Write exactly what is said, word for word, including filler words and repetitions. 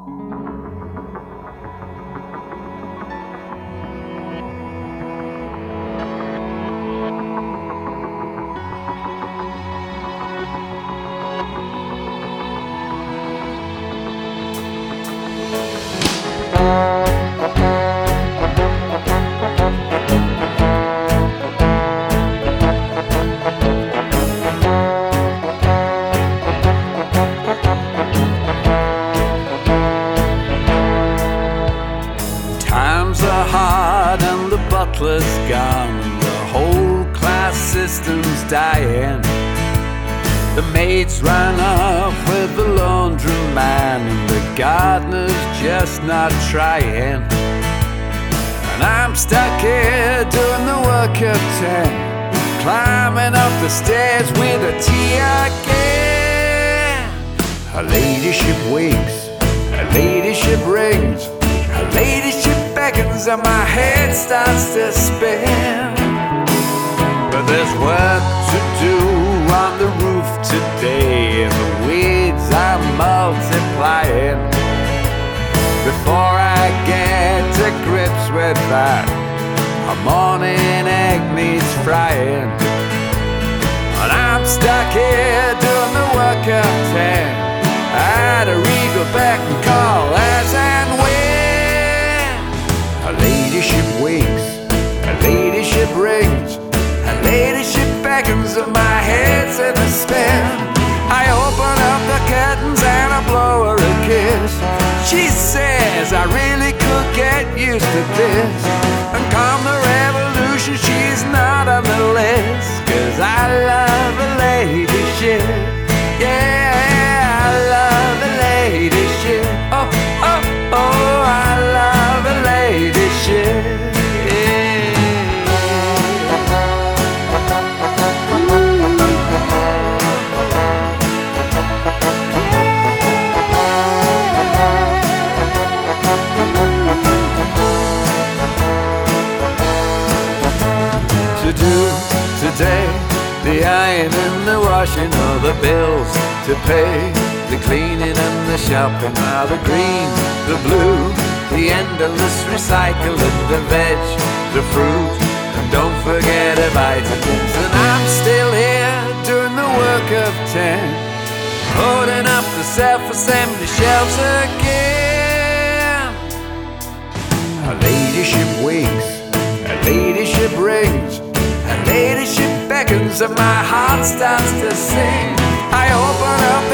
Times are hard and the butler's gone, and the whole class system's dying. The maids ran off with the laundryman, and the gardener's just not trying. And I'm stuck here doing the work of ten, climbing up the stairs with a tea again. Her ladyship winks, her ladyship rings, her ladyship beckons, and my head starts to spin. But there's work to do on the roof today, and the weeds are multiplying. Before I get to grips with that, a morning egg needs frying. And I'm stuck here doing the work of ten, at a regal beck and call as and when. Her ladyship winks, her ladyship rings, her ladyship beckons, and my head's in a spin. I open up the curtains and I blow her a kiss. She says I really could get used to this, and come the revolution she's not on the list. Cause I love a ladyship, yeah, I love a ladyship. Oh, oh, oh, I love a ladyship. To do today, the ironing, the washing, all the bills to pay, the cleaning and the shopping, all the green, the blue, the endless recycling, the veg, the fruit, and don't forget the vitamins. And I'm still here doing the work of ten, holding up the self-assembly shelves again. Her ladyship winks, her ladyship rings, her ladyship beckons, and my heart starts to sing. I open up